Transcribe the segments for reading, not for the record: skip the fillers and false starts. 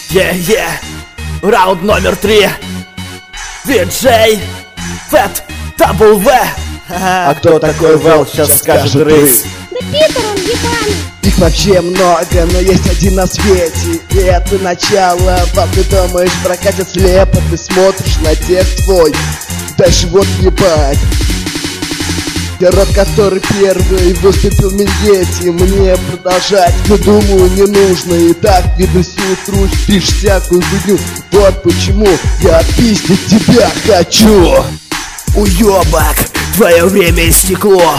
Раунд номер 3. Диджей Фэт W. А кто такой Вэл, сейчас скажет Рейс. Да Питер, он ебаный. Их вообще много, но есть один на свете. И это начало. Вам ты думаешь, прокатит слепо. Ты смотришь на текст твой. Дальше вот ебать. Я рот, который первый выступил Мингети. Мне продолжать, но думаю, не нужно. И так видно силу трусь, пишешь всякую хуйню. Вот почему я пиздить тебя хочу. Уёбок, твое время истекло.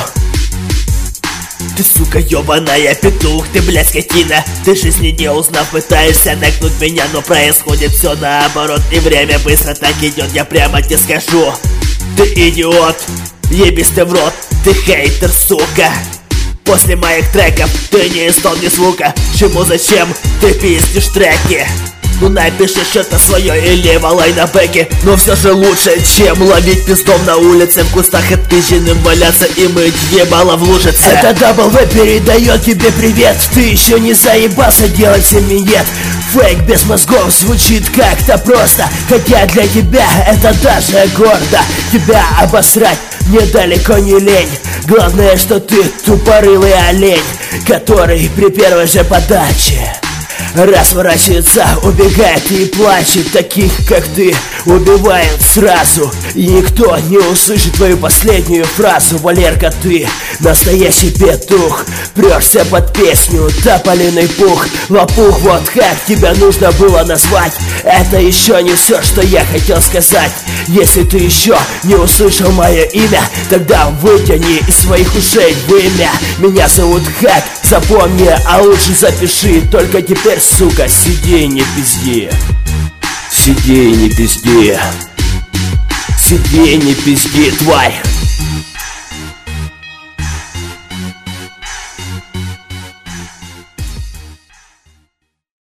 Ты, сука, ёбаная петух, ты, блядь, скотина. Ты жизни не узнав, пытаешься нагнуть меня, но происходит все наоборот. И время быстро так идет, я прямо тебе скажу. Ты идиот, ебись ты в рот, ты хейтер, сука. После моих треков ты не издал ни звука. Чему, зачем ты пиздишь треки? Ну напиши что-то свое или валай на бэке. Но все же лучше, чем ловить песком на улице, в кустах отпизженным валяться и мыть ебало в лужице. Это W передает тебе привет. Ты еще не заебался делать миньет. Фейк без мозгов звучит как-то просто, хотя для тебя это даже гордо. Тебя обосрать мне далеко не лень. Главное, что ты тупорылый олень, который при первой же подаче разворачивается, убегает и плачет. Таких, как ты, убивают сразу, и никто не услышит твою последнюю фразу. Валерка, ты настоящий петух, прешься под песню тополиный пух. Лопух, вот как тебя нужно было назвать. Это еще не все, что я хотел сказать. Если ты еще не услышал мое имя, тогда вытяни из своих ушей вымя. Меня зовут Хак, запомни, а лучше запиши. Только теперь, сука, сиди и не пизди. Сиди и не пизди. Сиди и не пизди, тварь.